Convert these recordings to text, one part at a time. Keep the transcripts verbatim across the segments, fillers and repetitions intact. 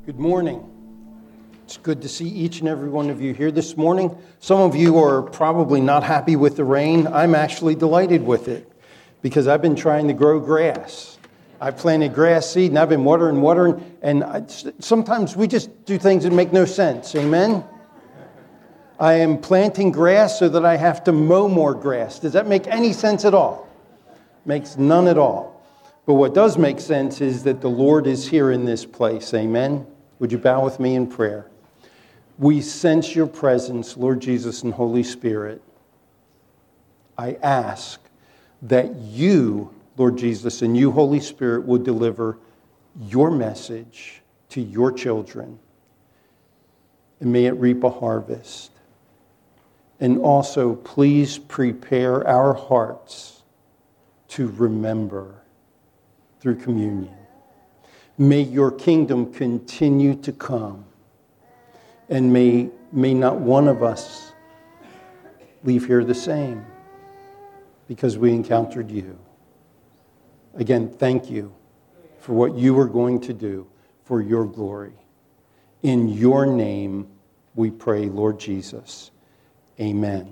Good morning. It's good to see each and every one of you here this morning. Some of you are probably not happy with the rain. I'm actually delighted with it because I've been trying to grow grass. I planted grass seed and I've been watering, watering, and I, sometimes we just do things that make no sense. Amen? I am planting grass so that I have to mow more grass. Does that make any sense at all? Makes none at all. But what does make sense is that the Lord is here in this place. Amen? Would you bow with me in prayer? We sense your presence, Lord Jesus and Holy Spirit. I ask that you, Lord Jesus, and you, Holy Spirit, would deliver your message to your children. And may it reap a harvest. And also, please prepare our hearts to remember through communion. May your kingdom continue to come. And may, may not one of us leave here the same because we encountered you. Again, thank you for what you are going to do for your glory. In your name we pray, Lord Jesus. Amen.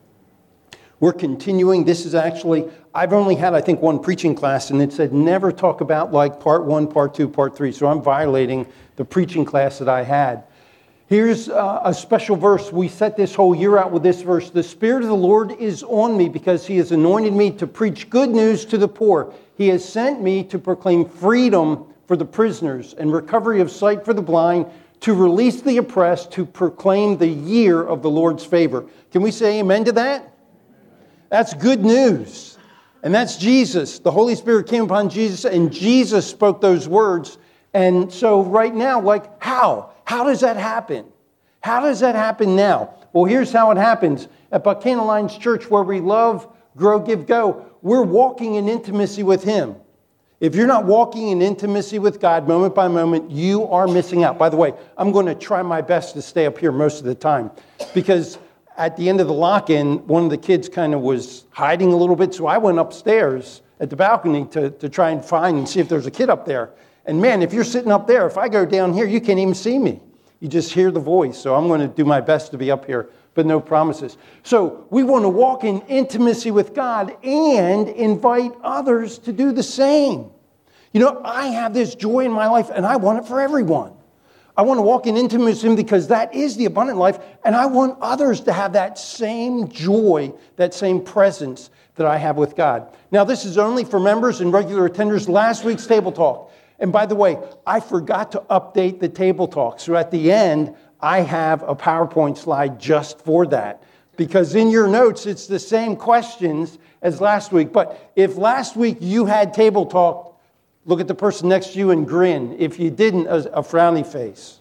We're continuing. This is actually, I've only had, I think, one preaching class, and it said never talk about like part one, part two, part three. So I'm violating the preaching class that I had. Here's uh, a special verse. We set this whole year out with this verse. The Spirit of the Lord is on me because He has anointed me to preach good news to the poor. He has sent me to proclaim freedom for the prisoners and recovery of sight for the blind, to release the oppressed, to proclaim the year of the Lord's favor. Can we say amen to that? That's good news. And that's Jesus. The Holy Spirit came upon Jesus, and Jesus spoke those words. And so right now, like, how? How does that happen? How does that happen now? Well, here's how it happens. At Buchanan Alliance Church, where we love, grow, give, go, we're walking in intimacy with Him. If you're not walking in intimacy with God moment by moment, you are missing out. By the way, I'm going to try my best to stay up here most of the time because at the end of the lock-in, one of the kids kind of was hiding a little bit, so I went upstairs at the balcony to, to try and find and see if there's a kid up there. And man, if you're sitting up there, if I go down here, you can't even see me. You just hear the voice. So I'm going to do my best to be up here, but no promises. So we want to walk in intimacy with God and invite others to do the same. You know, I have this joy in my life, and I want it for everyone. I want to walk in intimacy with Him because that is the abundant life, and I want others to have that same joy, that same presence that I have with God. Now, this is only for members and regular attenders. Last week's table talk. And by the way, I forgot to update the table talk. So at the end, I have a PowerPoint slide just for that. Because in your notes, it's the same questions as last week. But if last week you had table talk, look at the person next to you and grin. If you didn't, a, a frowny face.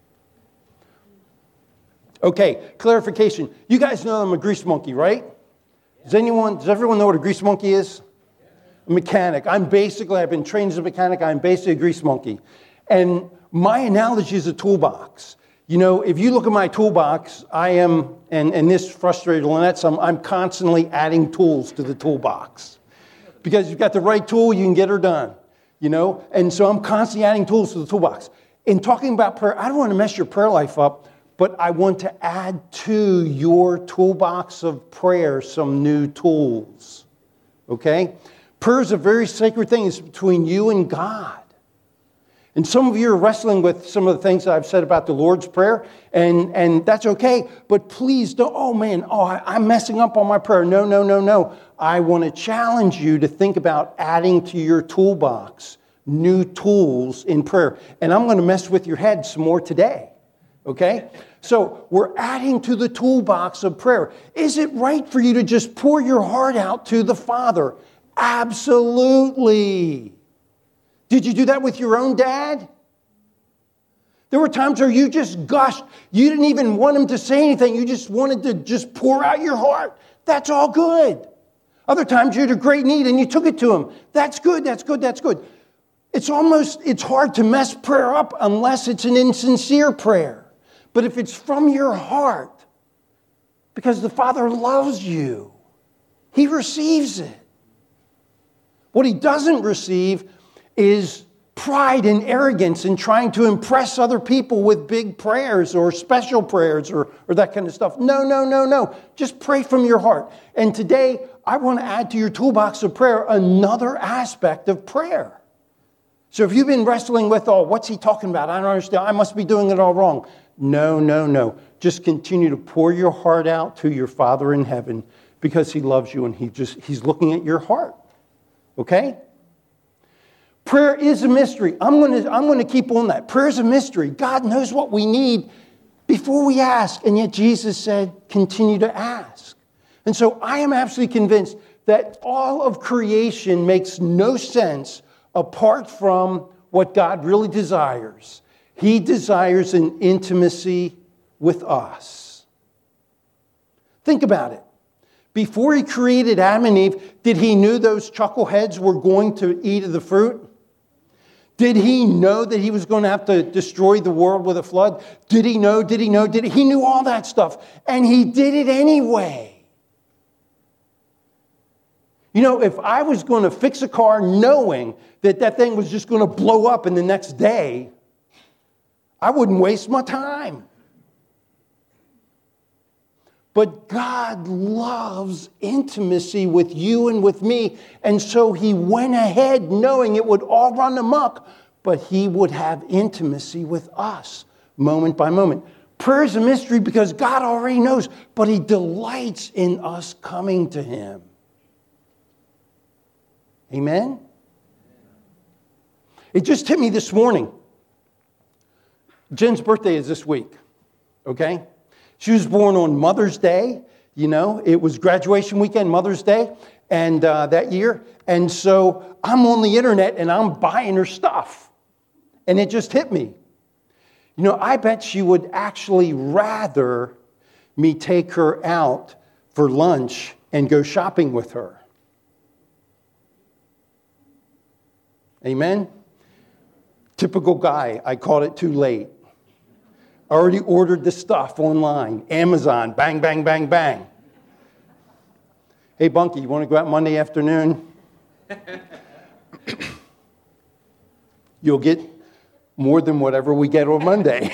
Okay, clarification. You guys know I'm a grease monkey, right? Does anyone, does everyone know what a grease monkey is? A mechanic. I'm basically, I've been trained as a mechanic. I'm basically a grease monkey. And my analogy is a toolbox. You know, if you look at my toolbox, I am, and, and this frustrated Lynette some, I'm constantly adding tools to the toolbox. Because you've got the right tool, you can get her done. You know, and so I'm constantly adding tools to the toolbox. In talking about prayer, I don't want to mess your prayer life up, but I want to add to your toolbox of prayer some new tools. Okay? Prayer is a very sacred thing. It's between you and God. And some of you are wrestling with some of the things that I've said about the Lord's Prayer, and, and that's okay. But please don't, oh man, oh, I, I'm messing up on my prayer. No, no, no, no. I want to challenge you to think about adding to your toolbox new tools in prayer. And I'm going to mess with your head some more today. Okay? So we're adding to the toolbox of prayer. Is it right for you to just pour your heart out to the Father? Absolutely. Did you do that with your own dad? There were times where you just gushed. You didn't even want him to say anything. You just wanted to just pour out your heart. That's all good. Other times you had a great need and you took it to him. That's good, that's good, that's good. It's almost, it's hard to mess prayer up unless it's an insincere prayer. But if it's from your heart, because the Father loves you, He receives it. What He doesn't receive is pride and arrogance in trying to impress other people with big prayers or special prayers or, or that kind of stuff. No, no, no, no. Just pray from your heart. And today, I want to add to your toolbox of prayer another aspect of prayer. So if you've been wrestling with, oh, what's he talking about? I don't understand. I must be doing it all wrong. No, no, no. Just continue to pour your heart out to your Father in heaven because he loves you and he just he's looking at your heart. Okay? Prayer is a mystery. I'm going to I'm going to keep on that. Prayer is a mystery. God knows what we need before we ask, and yet Jesus said, continue to ask. And so I am absolutely convinced that all of creation makes no sense apart from what God really desires. He desires an intimacy with us. Think about it. Before he created Adam and Eve, did he know those chuckleheads were going to eat of the fruit? Did he know that he was going to have to destroy the world with a flood? Did he know? Did he know? Did he? He knew all that stuff. And he did it anyway. You know, if I was going to fix a car knowing that that thing was just going to blow up in the next day, I wouldn't waste my time. But God loves intimacy with you and with me. And so he went ahead knowing it would all run amok, but he would have intimacy with us moment by moment. Prayer is a mystery because God already knows, but he delights in us coming to him. Amen? It just hit me this morning. Jen's birthday is this week, okay? She was born on Mother's Day. You know, it was graduation weekend, Mother's Day, and uh, that year. And so I'm on the internet and I'm buying her stuff. And it just hit me. You know, I bet she would actually rather me take her out for lunch and go shopping with her. Amen? Typical guy. I caught it too late. Already ordered the stuff online. Amazon. Bang, bang, bang, bang. Hey, Bunky, you want to go out Monday afternoon? You'll get more than whatever we get on Monday.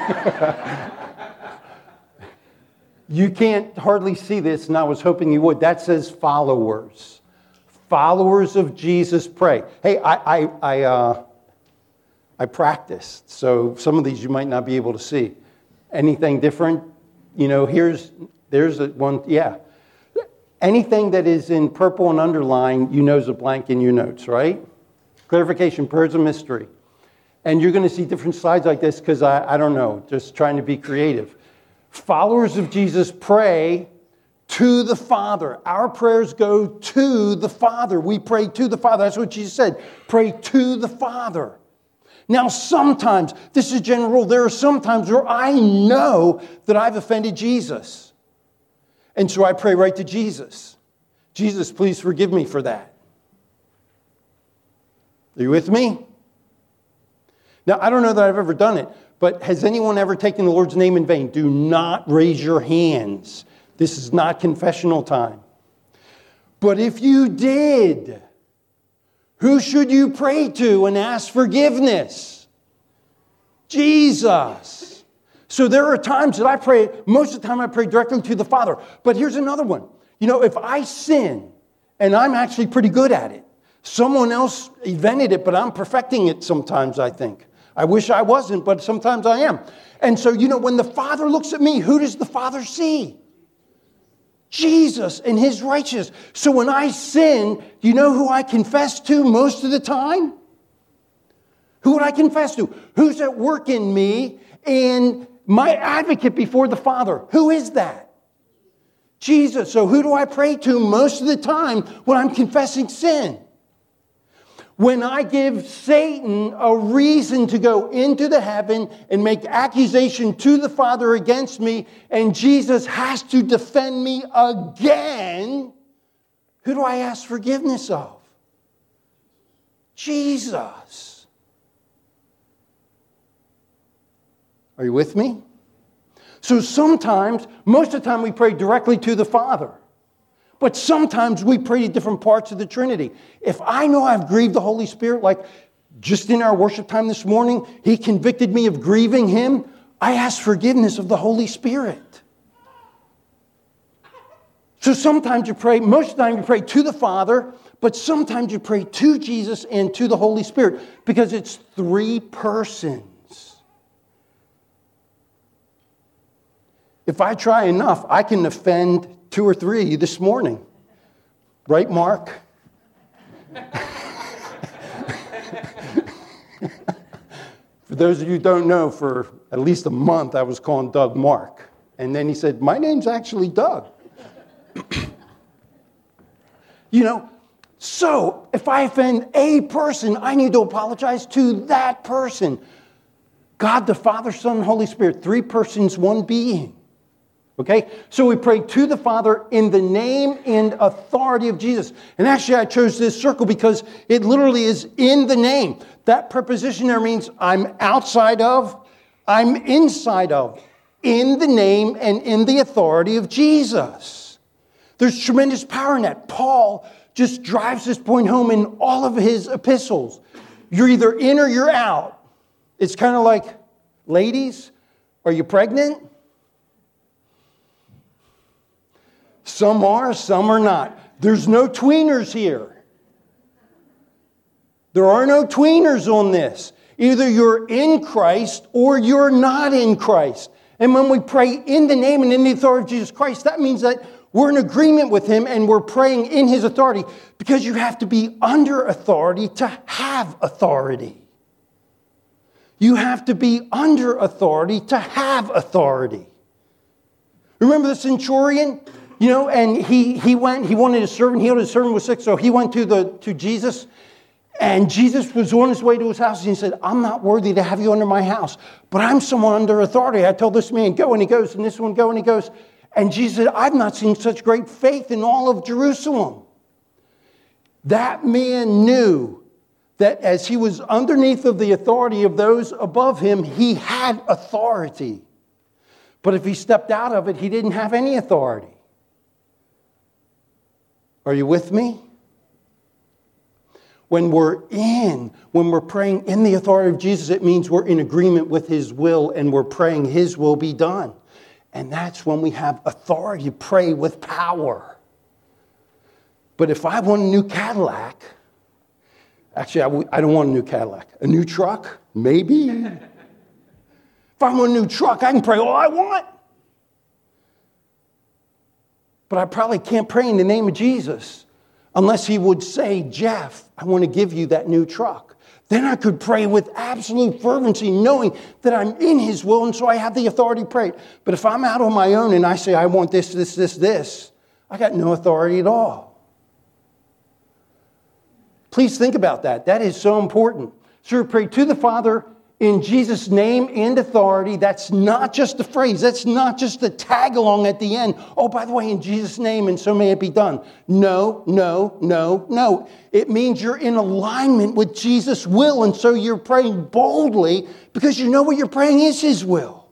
You can't hardly see this, and I was hoping you would. That says followers. Followers of Jesus pray. Hey, I I I, uh, I practiced, so some of these you might not be able to see. Anything different? You know, here's there's a one. Yeah, anything that is in purple and underlined, you know, is a blank in your notes, right? Clarification. Prayer is a mystery, and you're going to see different slides like this because I I don't know, just trying to be creative. Followers of Jesus pray to the Father. Our prayers go to the Father. We pray to the Father. That's what Jesus said. Pray to the Father. Now, sometimes, this is a general rule, there are some times where I know that I've offended Jesus. And so I pray right to Jesus. Jesus, please forgive me for that. Are you with me? Now, I don't know that I've ever done it, but has anyone ever taken the Lord's name in vain? Do not raise your hands. This is not confessional time. But if you did, who should you pray to and ask forgiveness? Jesus. So there are times that I pray, most of the time I pray directly to the Father. But here's another one. You know, if I sin, and I'm actually pretty good at it, someone else invented it, but I'm perfecting it sometimes, I think. I wish I wasn't, but sometimes I am. And so, you know, when the Father looks at me, who does the Father see? Jesus and his righteousness. So when I sin, do you know who I confess to most of the time? Who would I confess to? Who's at work in me and my advocate before the Father? Who is that? Jesus. So who do I pray to most of the time when I'm confessing sin? When I give Satan a reason to go into the heaven and make accusation to the Father against me, and Jesus has to defend me again, who do I ask forgiveness of? Jesus. Are you with me? So sometimes, most of the time we pray directly to the Father. But sometimes we pray to different parts of the Trinity. If I know I've grieved the Holy Spirit, like Just in our worship time this morning, he convicted me of grieving him. I asked forgiveness of the Holy Spirit. So sometimes you pray, most of the time you pray to the Father, but sometimes you pray to Jesus and to the Holy Spirit because it's three persons. If I try enough, I can offend two or three of you this morning. Right, Mark? For those of you who don't know, for at least a month I was calling Doug Mark. And then he said, my name's actually Doug. You know, so if I offend a person, I need to apologize to that person. God, the Father, Son, and Holy Spirit, three persons, one being. Okay? So we pray to the Father in the name and authority of Jesus. And actually I chose this circle because it literally is in the name. That preposition there means I'm outside of, I'm inside of, in the name and in the authority of Jesus. There's tremendous power in that. Paul just drives this point home in all of his epistles. You're either in or you're out. It's kind of like, ladies, are you pregnant? Some are, some are not. There's no tweeners here. There are no tweeners on this. Either you're in Christ or you're not in Christ. And when we pray in the name and in the authority of Jesus Christ, that means that we're in agreement with him and we're praying in his authority, because you have to be under authority to have authority. You have to be under authority to have authority. Remember the centurion? You know, and he, he went, he wanted a servant, healed his servant was sick, so he went to the to Jesus, and Jesus was on his way to his house, and he said, I'm not worthy to have you under my house, but I'm someone under authority. I told this man, go, and he goes, and this one, go, and he goes. And Jesus said, I've not seen such great faith in all of Jerusalem. That man knew that as he was underneath of the authority of those above him, he had authority. But if he stepped out of it, he didn't have any authority. Are you with me? When we're in, when we're praying in the authority of Jesus, it means we're in agreement with his will and we're praying his will be done. And that's when we have authority to pray with power. But if I want a new Cadillac, actually, I, w- I don't want a new Cadillac. A new truck? Maybe. If I want a new truck, I can pray all I want. But I probably can't pray in the name of Jesus unless he would say, Jeff, I want to give you that new truck. Then I could pray with absolute fervency, knowing that I'm in his will, and so I have the authority to pray. But if I'm out on my own and I say, I want this, this, this, this, I got no authority at all. Please think about that. That is so important. So we pray to the Father in Jesus' name and authority. That's not just a phrase. That's not just a tag along at the end. Oh, by the way, in Jesus' name, and so may it be done. No, no, no, no. It means you're in alignment with Jesus' will, and so you're praying boldly because you know what you're praying is his will.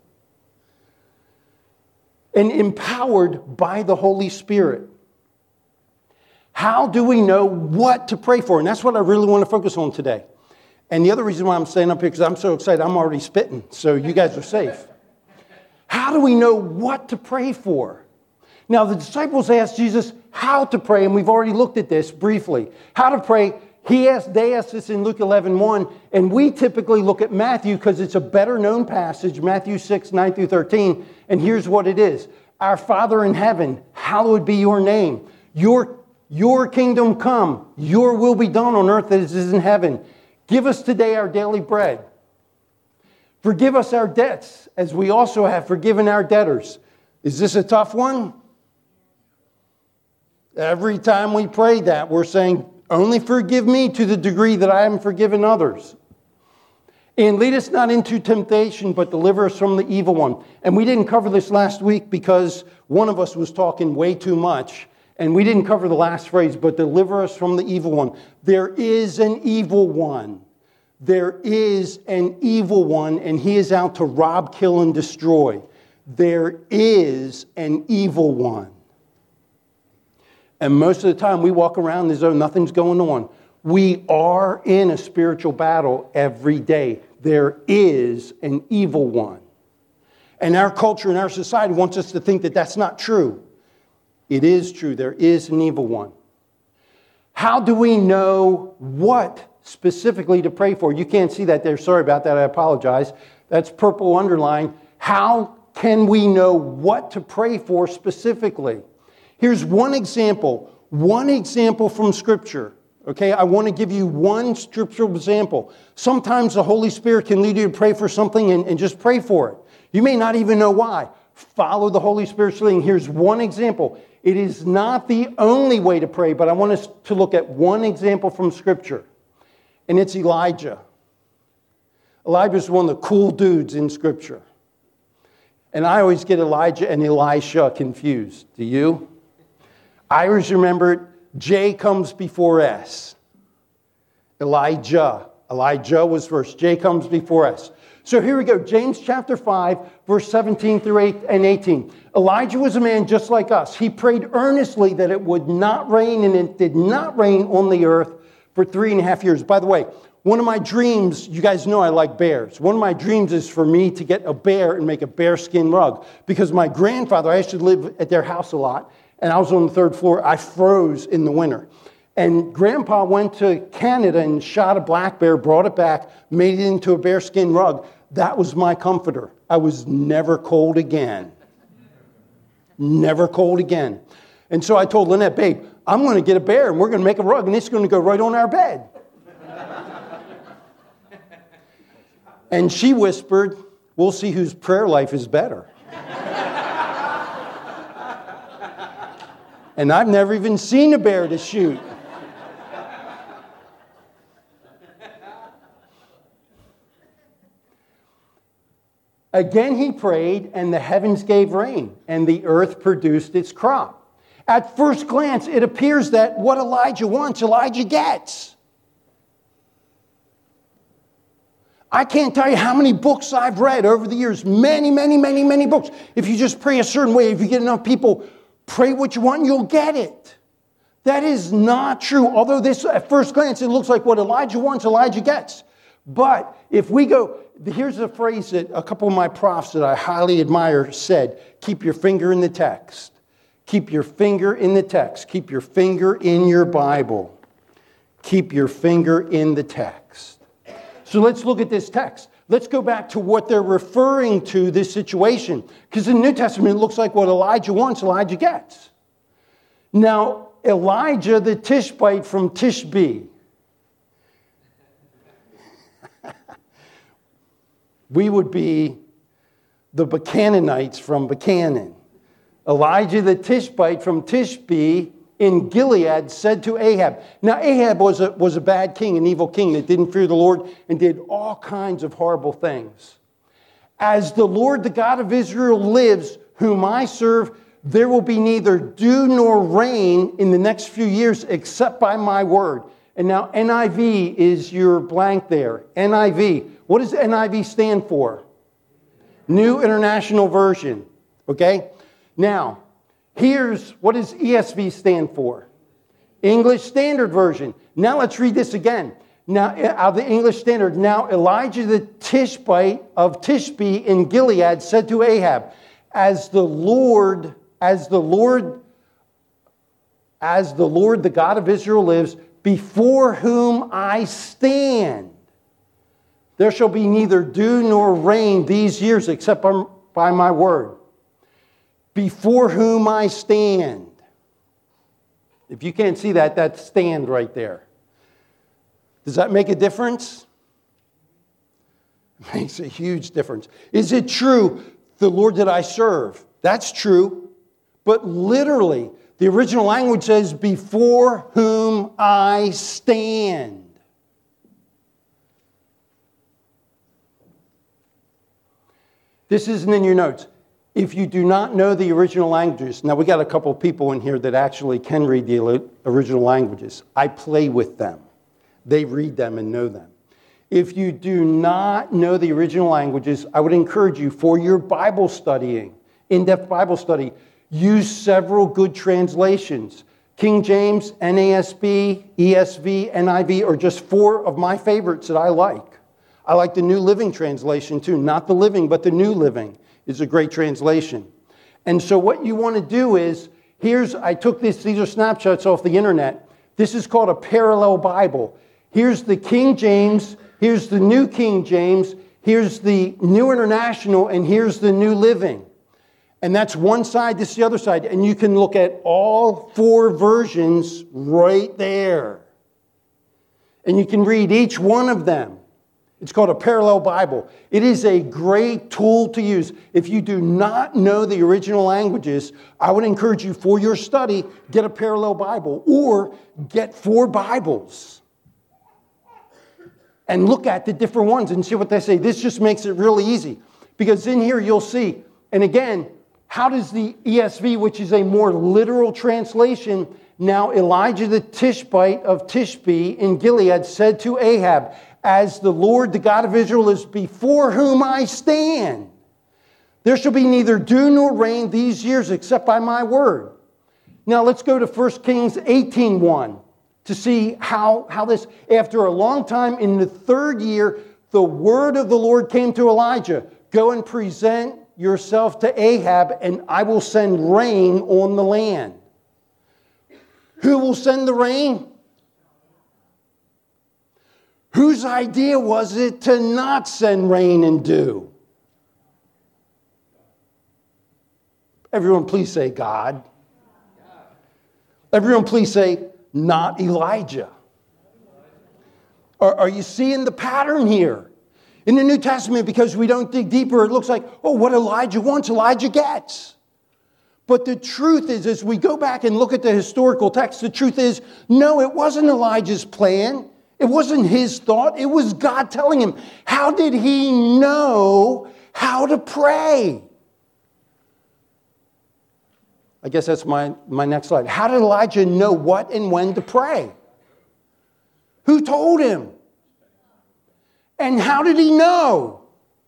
And empowered by the Holy Spirit. How do we know what to pray for? And that's what I really want to focus on today. And the other reason why I'm staying up here, because I'm so excited, I'm already spitting, so you guys are safe. How do we know what to pray for? Now, the disciples asked Jesus how to pray, and we've already looked at this briefly. How to pray, he asked, they asked this in Luke eleven one, and we typically look at Matthew because it's a better known passage, Matthew six, nine through thirteen, and here's what it is. Our Father in heaven, hallowed be your name. Your, your kingdom come, your will be done on earth as it is in heaven. Give us today our daily bread. Forgive us our debts, as we also have forgiven our debtors. Is this a tough one? Every time we pray that, we're saying, only forgive me to the degree that I am forgiven others. And lead us not into temptation, but deliver us from the evil one. And we didn't cover this last week because one of us was talking way too much. And we didn't cover the last phrase, but deliver us from the evil one. There is an evil one. There is an evil one, and he is out to rob, kill, and destroy. There is an evil one. And most of the time we walk around as though nothing's going on. We are in a spiritual battle every day. There is an evil one. And our culture and our society wants us to think that that's not true. It is true. There is an evil one. How do we know what specifically to pray for? You can't see that there. Sorry about that. I apologize. That's purple underline. How can we know what to pray for specifically? Here's one example. One example from Scripture. Okay, I want to give you one scriptural example. Sometimes the Holy Spirit can lead you to pray for something and, and just pray for it. You may not even know why. Follow the Holy Spirit's leading. Here's one example. It is not the only way to pray, but I want us to look at one example from Scripture. And it's Elijah. Elijah is one of the cool dudes in Scripture. And I always get Elijah and Elisha confused. Do you? I always remember it. J comes before S. Elijah. Elijah was first. J comes before S. So here we go. James chapter five, verse seventeen through eight and eighteen. Elijah was a man just like us. He prayed earnestly that it would not rain, and it did not rain on the earth for three and a half years. By the way, one of my dreams, you guys know I like bears. One of my dreams is for me to get a bear and make a bearskin rug. Because my grandfather, I used to live at their house a lot, and I was on the third floor. I froze in the winter. And Grandpa went to Canada and shot a black bear, brought it back, made it into a bearskin rug. That was my comforter. I was never cold again. Never cold again. And so I told Lynette, babe, I'm going to get a bear and we're going to make a rug and it's going to go right on our bed. And she whispered, we'll see whose prayer life is better. And I've never even seen a bear to shoot. Again he prayed, and the heavens gave rain, and the earth produced its crop. At first glance, it appears that what Elijah wants, Elijah gets. I can't tell you how many books I've read over the years. Many, many, many, many books. If you just pray a certain way, if you get enough people, pray what you want and you'll get it. That is not true. Although this, at first glance, it looks like what Elijah wants, Elijah gets. But if we go, here's a phrase that a couple of my profs that I highly admire said, keep your finger in the text. Keep your finger in the text. Keep your finger in your Bible. Keep your finger in the text. So let's look at this text. Let's go back to what they're referring to, this situation. Because in the New Testament, it looks like what Elijah wants, Elijah gets. Now, Elijah the Tishbite from Tishbe. We would be the Buchananites from Buchanan. Elijah the Tishbite from Tishbe in Gilead said to Ahab. Now Ahab was a, was a bad king, an evil king that didn't fear the Lord and did all kinds of horrible things. As the Lord, the God of Israel lives, whom I serve, there will be neither dew nor rain in the next few years except by my word. And now N I V is your blank there. N I V. What does N I V stand for? New International Version. Okay? Now, here's what does E S V stand for? English Standard Version. Now let's read this again. Now, out of the English Standard. Now Elijah the Tishbite of Tishbe in Gilead said to Ahab, As the Lord, as the Lord, as the Lord, the God of Israel lives, before whom I stand, there shall be neither dew nor rain these years except by my word. Before whom I stand. If you can't see that, that's stand right there. Does that make a difference? It makes a huge difference. Is it true, the Lord that I serve? That's true. But literally, the original language says, before whom I stand. This isn't in your notes. If you do not know the original languages, now we got a couple of people in here that actually can read the original languages. I play with them. They read them and know them. If you do not know the original languages, I would encourage you for your Bible studying, in-depth Bible study, use several good translations. King James, N A S B, E S V, N I V are just four of my favorites that I like. I like the New Living Translation too. Not the Living, but the New Living is a great translation. And so what you want to do is, here's, I took this, these are snapshots off the internet. This is called a parallel Bible. Here's the King James, here's the New King James, here's the New International, and here's the New Living. And that's one side, this is the other side. And you can look at all four versions right there. And you can read each one of them. It's called a parallel Bible. It is a great tool to use. If you do not know the original languages, I would encourage you for your study, get a parallel Bible or get four Bibles. And look at the different ones and see what they say. This just makes it really easy. Because in here you'll see, and again, how does the E S V, which is a more literal translation, now Elijah the Tishbite of Tishbe in Gilead said to Ahab, as the Lord, the God of Israel, is before whom I stand, there shall be neither dew nor rain these years except by my word. Now let's go to First Kings eighteen one to see how, how this, after a long time, in the third year, the word of the Lord came to Elijah. Go and present yourself to Ahab, and I will send rain on the land. Who will send the rain? Whose idea was it to not send rain and dew? Everyone please say God. Everyone please say not Elijah. Are, are you seeing the pattern here? In the New Testament, because we don't dig deeper, it looks like, oh, what Elijah wants, Elijah gets. But the truth is, as we go back and look at the historical text, the truth is, no, it wasn't Elijah's plan. It wasn't his thought. It was God telling him. How did he know how to pray? I guess that's my, my next slide. How did Elijah know what and when to pray? Who told him? And how did he know?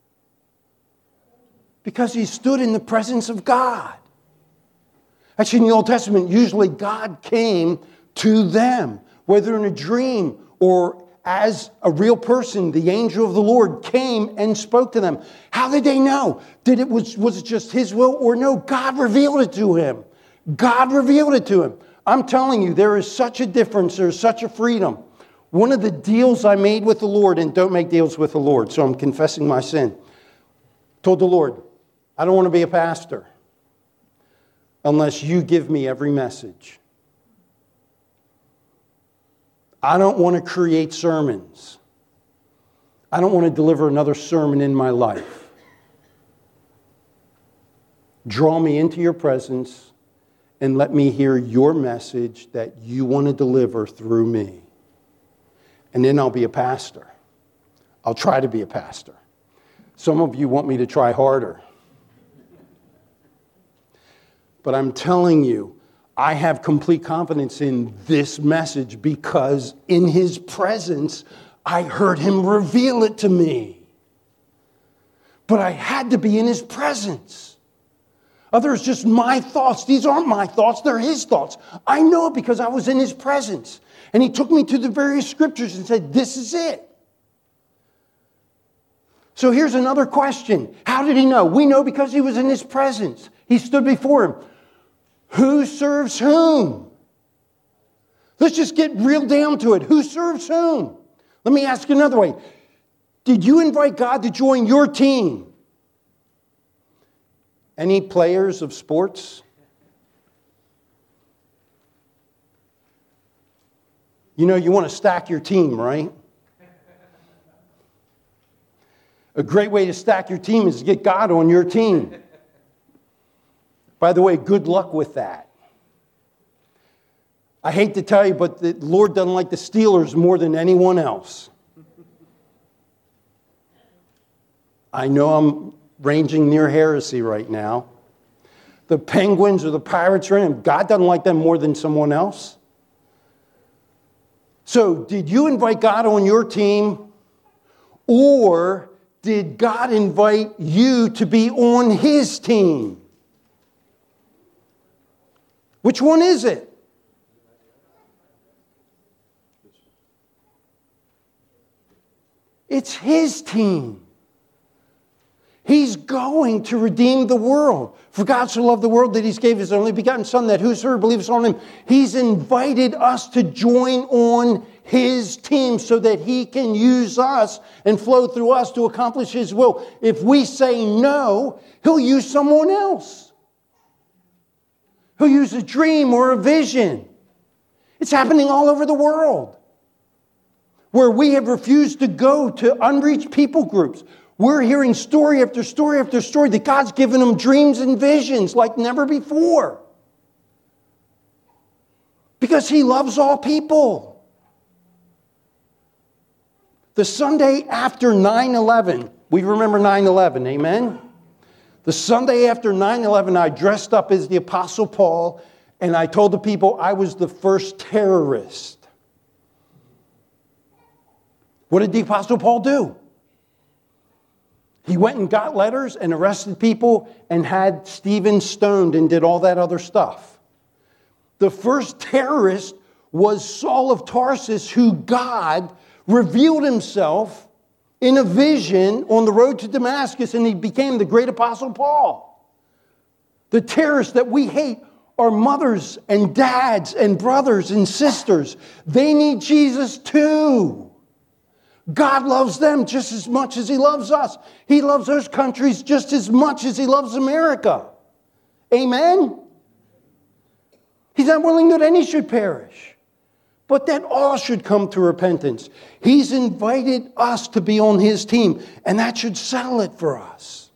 Because he stood in the presence of God. Actually, in the Old Testament, usually God came to them, whether in a dream or as a real person. The angel of the Lord came and spoke to them. How did they know? Did it was, was it just his will or no? God revealed it to him. God revealed it to him. I'm telling you, there is such a difference. There's such a freedom. One of the deals I made with the Lord, and don't make deals with the Lord, so I'm confessing my sin, told the Lord, I don't want to be a pastor unless you give me every message. I don't want to create sermons. I don't want to deliver another sermon in my life. Draw me into your presence and let me hear your message that you want to deliver through me. And then I'll be a pastor. I'll try to be a pastor. Some of you want me to try harder. But I'm telling you, I have complete confidence in this message because in his presence, I heard him reveal it to me. But I had to be in his presence. Others, just my thoughts. These aren't my thoughts, they're his thoughts. I know it because I was in his presence. And he took me to the various scriptures and said, this is it. So here's another question. How did he know? We know because he was in his presence. He stood before him. Who serves whom? Let's just get real down to it. Who serves whom? Let me ask another way. Did you invite God to join your team? Any players of sports? You know, you want to stack your team, right? A great way to stack your team is to get God on your team. By the way, good luck with that. I hate to tell you, but the Lord doesn't like the Steelers more than anyone else. I know I'm ranging near heresy right now. The Penguins or the Pirates are in him. God doesn't like them more than someone else. So, did you invite God on your team, or did God invite you to be on his team? Which one is it? It's his team. He's going to redeem the world. For God so loved the world that he's gave his only begotten Son, that whosoever believes on him, he's invited us to join on his team so that he can use us and flow through us to accomplish his will. If we say no, he'll use someone else. He'll use a dream or a vision. It's happening all over the world, where we have refused to go to unreached people groups. We're hearing story after story after story that God's given them dreams and visions like never before. Because he loves all people. The Sunday after nine eleven, we remember nine eleven, amen? The Sunday after nine eleven, I dressed up as the Apostle Paul, and I told the people I was the first terrorist. What did the Apostle Paul do? He went and got letters and arrested people and had Stephen stoned and did all that other stuff. The first terrorist was Saul of Tarsus, who God revealed himself in a vision on the road to Damascus, and he became the great Apostle Paul. The terrorists that we hate are mothers and dads and brothers and sisters. They need Jesus too. God loves them just as much as he loves us. He loves those countries just as much as he loves America. Amen? He's not willing that any should perish, but that all should come to repentance. He's invited us to be on his team, and that should settle it for us.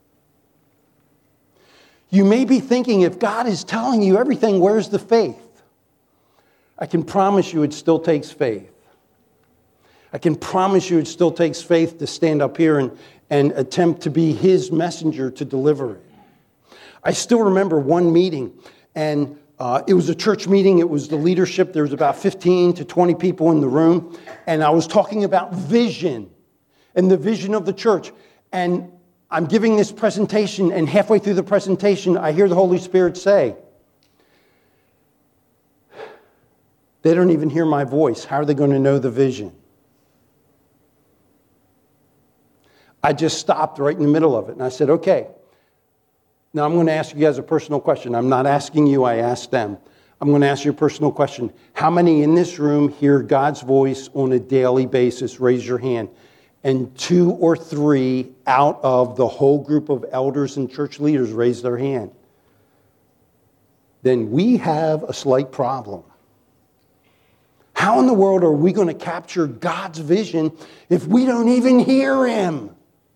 You may be thinking, if God is telling you everything, where's the faith? I can promise you it still takes faith. I can promise you it still takes faith to stand up here and, and attempt to be his messenger to deliver it. I still remember one meeting, and uh, it was a church meeting. It was the leadership. There was about fifteen to twenty people in the room, and I was talking about vision and the vision of the church. And I'm giving this presentation, and halfway through the presentation, I hear the Holy Spirit say, they don't even hear my voice. How are they going to know the vision? I just stopped right in the middle of it, and I said, okay, now I'm going to ask you guys a personal question. I'm not asking you, I asked them. I'm going to ask you a personal question. How many in this room hear God's voice on a daily basis? Raise your hand. And two or three out of the whole group of elders and church leaders raise their hand. Then we have a slight problem. How in the world are we going to capture God's vision if we don't even hear him?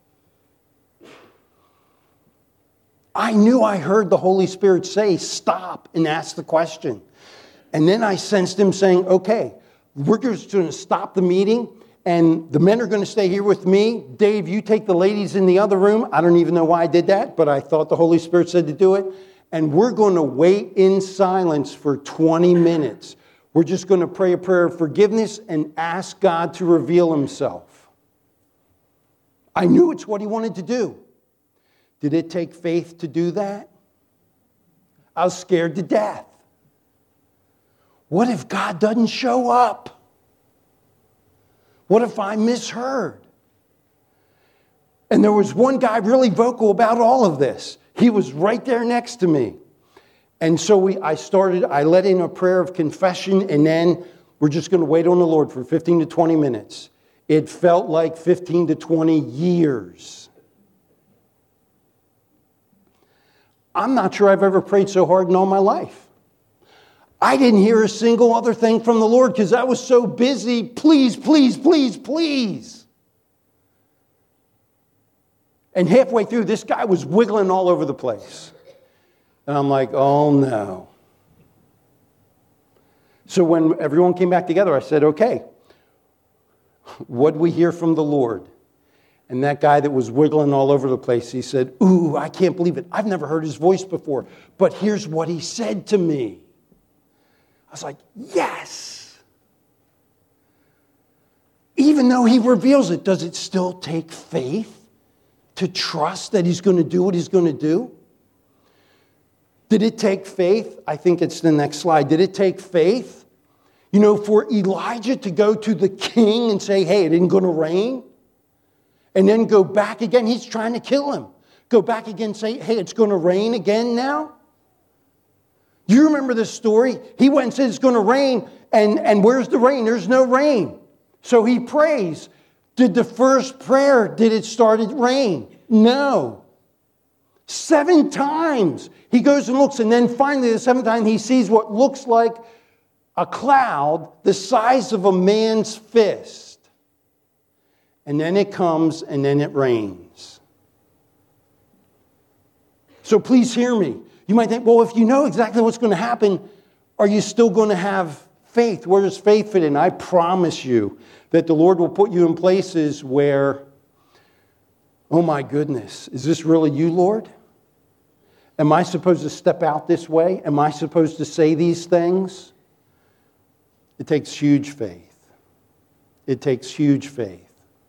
I knew I heard the Holy Spirit say, stop and ask the question. And then I sensed him saying, okay, we're just going to stop the meeting, and the men are going to stay here with me. Dave, you take the ladies in the other room. I don't even know why I did that, but I thought the Holy Spirit said to do it. And we're going to wait in silence for twenty minutes. We're just going to pray a prayer of forgiveness and ask God to reveal himself. I knew it's what he wanted to do. Did it take faith to do that? I was scared to death. What if God doesn't show up? What if I misheard? And there was one guy really vocal about all of this. He was right there next to me. And so we, I started, I let in a prayer of confession, and then we're just going to wait on the Lord for fifteen to twenty minutes. It felt like fifteen to twenty years. I'm not sure I've ever prayed so hard in all my life. I didn't hear a single other thing from the Lord because I was so busy. Please, please, please, please. And halfway through, this guy was wiggling all over the place. And I'm like, oh no. So when everyone came back together, I said, okay, what did we hear from the Lord? And that guy that was wiggling all over the place, he said, ooh, I can't believe it. I've never heard his voice before. But here's what he said to me. I was like, yes. Even though he reveals it, does it still take faith to trust that he's going to do what he's going to do? Did it take faith? I think it's the next slide. Did it take faith, you know, for Elijah to go to the king and say, hey, it isn't going to rain? And then go back again. He's trying to kill him. Go back again and say, hey, it's going to rain again now? You remember this story? He went and said it's going to rain, and, and where's the rain? There's no rain. So he prays. Did the first prayer, did it start to rain? No. Seven times. He goes and looks, and then finally the seventh time he sees what looks like a cloud the size of a man's fist. And then it comes, and then it rains. So please hear me. You might think, well, if you know exactly what's going to happen, are you still going to have faith? Where does faith fit in? I promise you that the Lord will put you in places where, oh my goodness, is this really you, Lord? Am I supposed to step out this way? Am I supposed to say these things? It takes huge faith. It takes huge faith.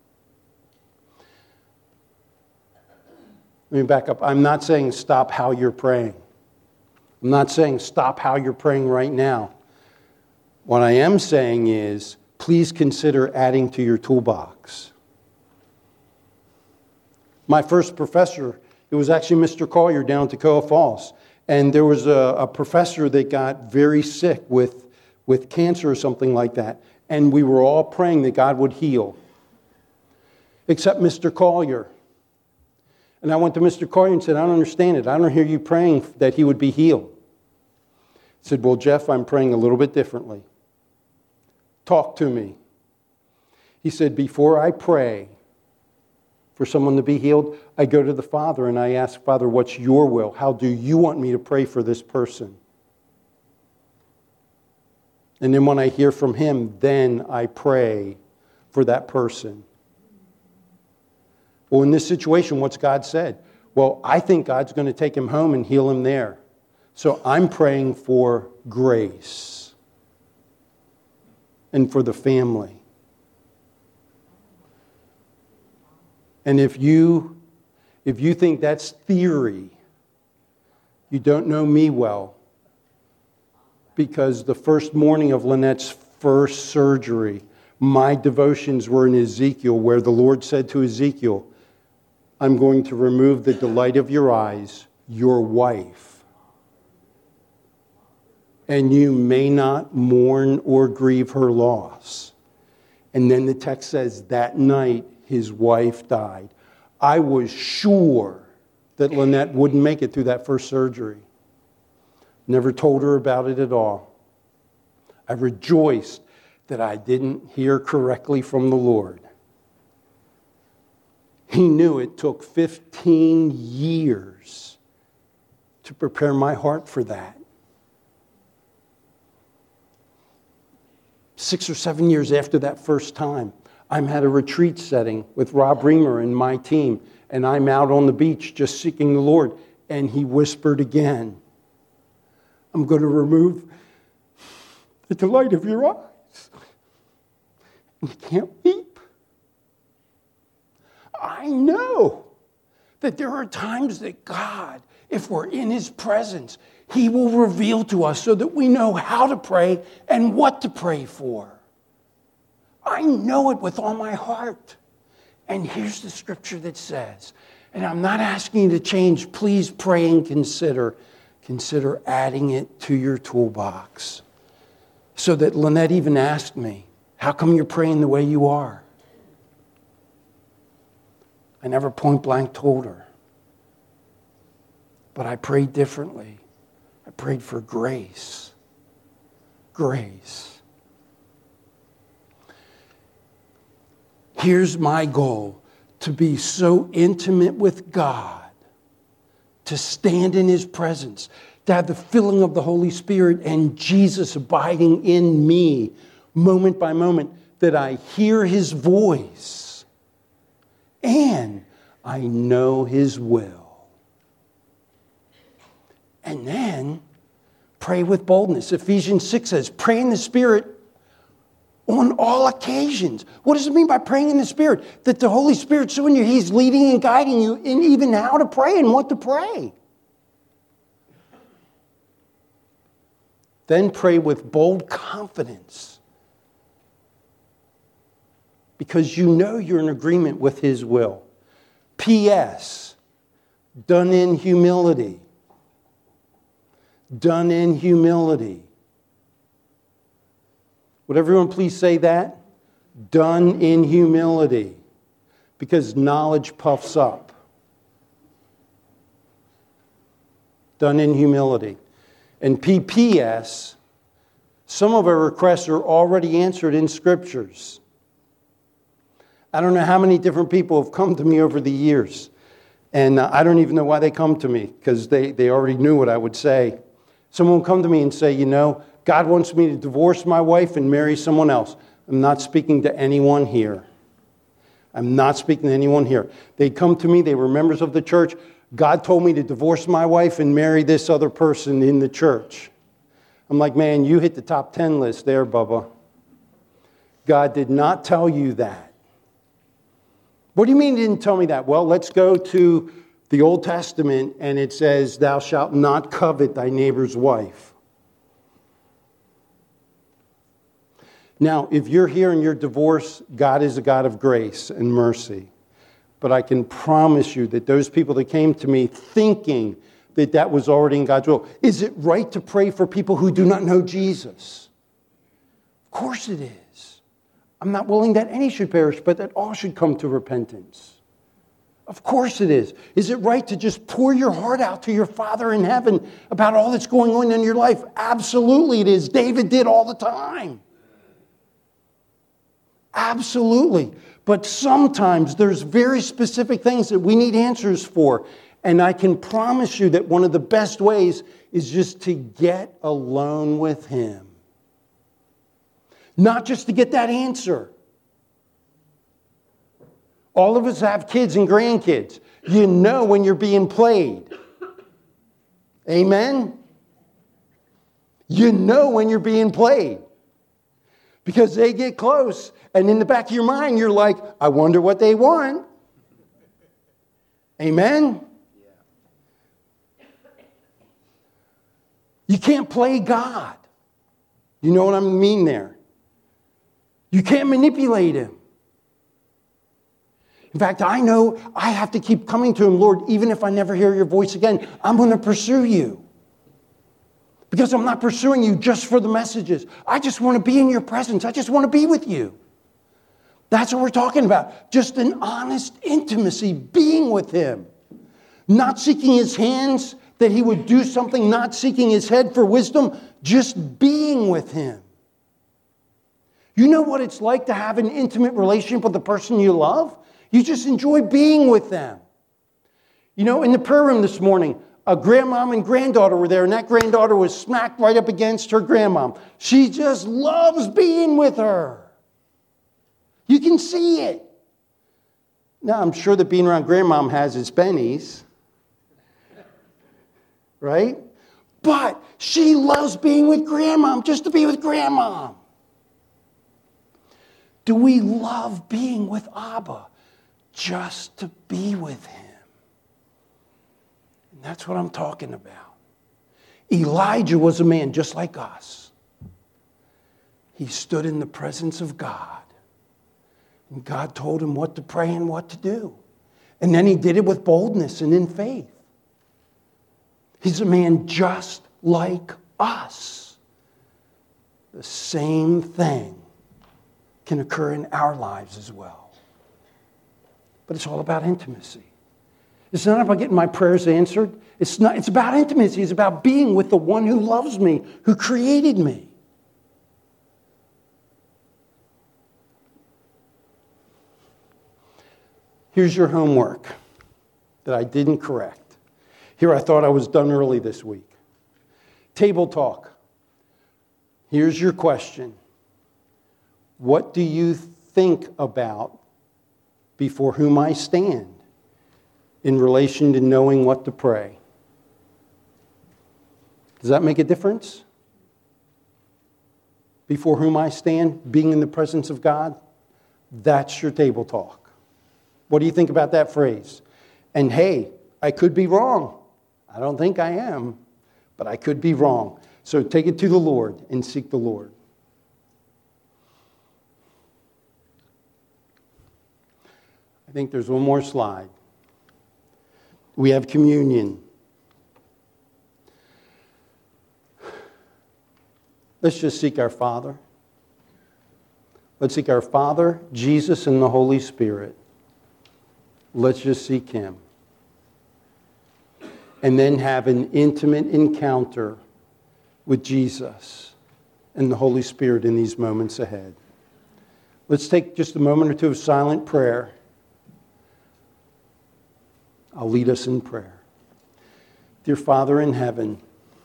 Let me back up. I'm not saying stop how you're praying. I'm not saying stop how you're praying right now. What I am saying is, please consider adding to your toolbox. My first professor, it was actually Mister Collier down at Toccoa Falls. And there was a, a professor that got very sick with, with cancer or something like that. And we were all praying that God would heal. Except Mister Collier. And I went to Mister Collier and said, I don't understand it. I don't hear you praying that he would be healed. He said, well, Jeff, I'm praying a little bit differently. Talk to me. He said, before I pray for someone to be healed, I go to the Father and I ask, Father, what's your will? How do you want me to pray for this person? And then when I hear from him, then I pray for that person. Well, in this situation, what's God said? Well, I think God's going to take him home and heal him there. So I'm praying for grace and for the family. And if you, if you think that's theory, you don't know me well. Because the first morning of Lynette's first surgery, my devotions were in Ezekiel, where the Lord said to Ezekiel, I'm going to remove the delight of your eyes, your wife. And you may not mourn or grieve her loss. And then the text says, that night his wife died. I was sure that Lynette wouldn't make it through that first surgery. Never told her about it at all. I rejoiced that I didn't hear correctly from the Lord. He knew it took fifteen years to prepare my heart for that. Six or seven years after that first time, I'm at a retreat setting with Rob Reamer and my team, and I'm out on the beach just seeking the Lord, and he whispered again, I'm going to remove the delight of your eyes. And you can't weep. I know that there are times that God, if we're in his presence, he will reveal to us so that we know how to pray and what to pray for. I know it with all my heart. And here's the scripture that says, and I'm not asking you to change, please pray and consider, consider adding it to your toolbox. So that Lynette even asked me, how come you're praying the way you are? I never point blank told her. But I prayed differently. I prayed for grace. Grace. Here's my goal, to be so intimate with God, to stand in his presence, to have the filling of the Holy Spirit and Jesus abiding in me moment by moment, that I hear his voice and I know his will. And then pray with boldness. Ephesians six says, pray in the Spirit on all occasions. What does it mean by praying in the Spirit? That the Holy Spirit's so in you, he's leading and guiding you in even how to pray and what to pray. Then pray with bold confidence. because you know you're in agreement with His will. P S. Done in humility. Done in humility. Would everyone please say that? Done in humility. Because knowledge puffs up. Done in humility. And P P S, some of our requests are already answered in Scriptures. I don't know how many different people have come to me over the years. And uh, I don't even know why they come to me, because they, they already knew what I would say. Someone will come to me and say, you know, God wants me to divorce my wife and marry someone else. I'm not speaking to anyone here. I'm not speaking to anyone here. They come to me, they were members of the church. God told me to divorce my wife and marry this other person in the church. I'm like, man, you hit the top ten list there, Bubba. God did not tell you that. What do you mean he didn't tell me that? Well, let's go to the Old Testament, and it says, thou shalt not covet thy neighbor's wife. Now, if you're here and you're divorced, God is a God of grace and mercy. But I can promise you that those people that came to me thinking that that was already in God's will. Is it right to pray for people who do not know Jesus? Of course it is. I'm not willing that any should perish, but that all should come to repentance. Of course it is. Is it right to just pour your heart out to your Father in heaven about all that's going on in your life? Absolutely it is. David did all the time. Absolutely. But sometimes there's very specific things that we need answers for. And I can promise you that one of the best ways is just to get alone with Him. Not just to get that answer. All of us have kids and grandkids. You know when you're being played. Amen? You know when you're being played. Because they get close, and in the back of your mind, you're like, I wonder what they want. Amen? You can't play God. You know what I mean there? You can't manipulate Him. In fact, I know I have to keep coming to Him, Lord, even if I never hear your voice again, I'm going to pursue you. Because I'm not pursuing you just for the messages. I just want to be in your presence. I just want to be with you. That's what we're talking about. Just an honest intimacy, being with Him. Not seeking His hands that He would do something, not seeking His head for wisdom, just being with Him. You know what it's like to have an intimate relationship with the person you love? You just enjoy being with them. You know, in the prayer room this morning, a grandmom and granddaughter were there, and that granddaughter was smacked right up against her grandmom. She just loves being with her. You can see it. Now, I'm sure that being around grandmom has its bennies. Right? But she loves being with grandmom, just to be with grandmom. Do we love being with Abba just to be with Him? And that's what I'm talking about. Elijah was a man just like us. He stood in the presence of God. And God told him what to pray and what to do. And then he did it with boldness and in faith. He's a man just like us. The same thing can occur in our lives as well. But it's all about intimacy. It's not about getting my prayers answered. It's not, it's about intimacy. It's about being with the one who loves me, who created me. Here's your homework that I didn't correct. Here I thought I was done early this week. Table talk. Here's your question. What do you think about before whom I stand in relation to knowing what to pray? Does that make a difference? Before whom I stand, being in the presence of God, that's your table talk. What do you think about that phrase? And hey, I could be wrong. I don't think I am, but I could be wrong. So take it to the Lord and seek the Lord. I think there's one more slide. We have communion. Let's just seek our Father. Let's seek our Father, Jesus, and the Holy Spirit. Let's just seek Him. And then have an intimate encounter with Jesus and the Holy Spirit in these moments ahead. Let's take just a moment or two of silent prayer. I'll lead us in prayer. Dear Father in heaven,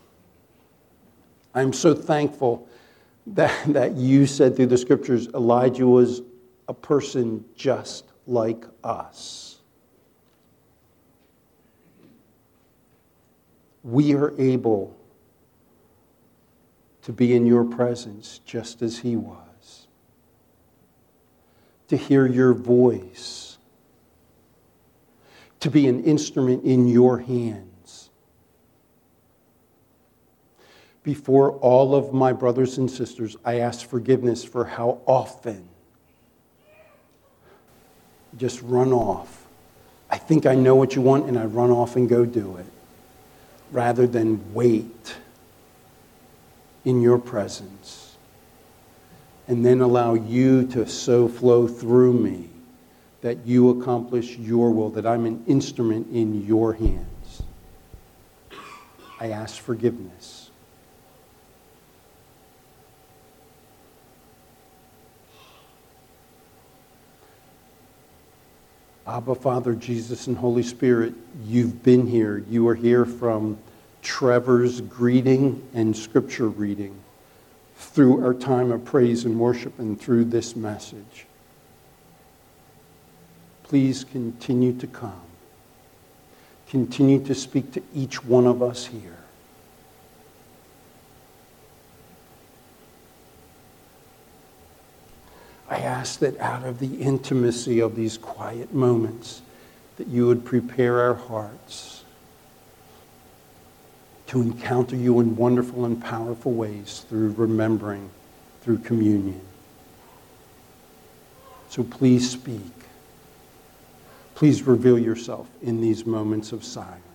I'm so thankful that, that you said through the scriptures Elijah was a person just like us. We are able to be in your presence just as he was, to hear your voice, to be an instrument in your hands. Before all of my brothers and sisters, I ask forgiveness for how often I just run off. I think I know what you want and I run off and go do it, rather than wait in your presence and then allow you to so flow through me that you accomplish your will, that I'm an instrument in your hands. I ask forgiveness. Abba, Father, Jesus, and Holy Spirit, you've been here. You are here from Trevor's greeting and scripture reading, through our time of praise and worship, and through this message. Please continue to come. Continue to speak to each one of us here. I ask that out of the intimacy of these quiet moments, that you would prepare our hearts to encounter you in wonderful and powerful ways through remembering, through communion. So please speak. Please reveal yourself in these moments of silence.